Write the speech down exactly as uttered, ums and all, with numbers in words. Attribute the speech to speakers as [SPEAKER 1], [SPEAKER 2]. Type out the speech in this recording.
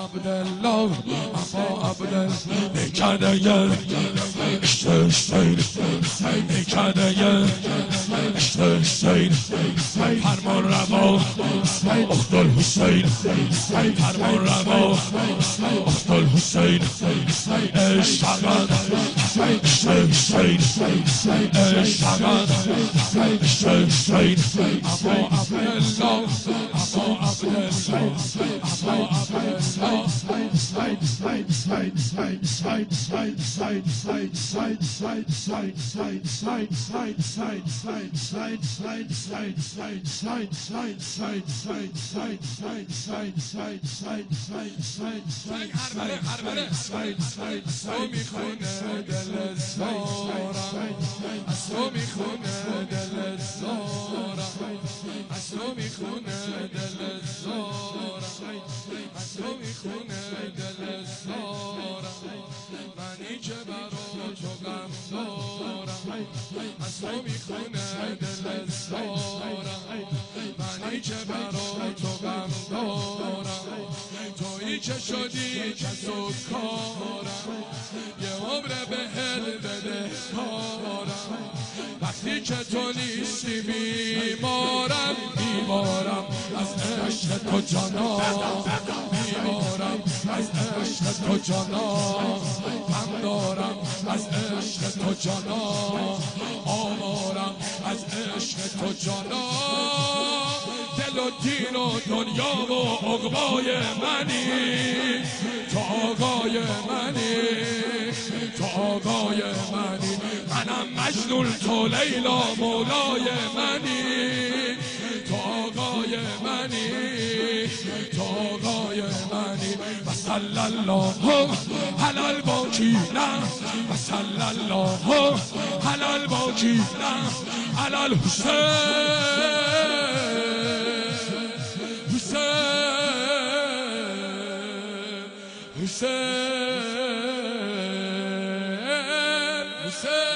[SPEAKER 1] عبدالله اما عبدالله کرده گر اشته اشتین کرده گر اشته اشتین فرمان روا اخت الحسین فرمان روا اخت الحسین اشتغل اشته اشتین اشتغل اشته اشتین اما عبدالله اما عبدالله اما عبدالله منی که برا تو غم دارم از تو میخونه دل زارم منی که برا تو غم دارم تویی که شدی که سکارم یه عمر به هل بده کارم وقتی که تو نیستی بیمارم بیمارم از عشق تو جانا بیمارم از عشق تو جانا غم دارم از عشق تو جانا آوارم از عشق تو جانا دل و دین و دنیا و عقبای منی تو آقای منی تو آقای منی منم مجنون تو لیلا مولای منی تو آقای منی تو آقای منی و صلی الله علی الباقین و صلی الله علی الباقین علی الحسین حسین حسین حسین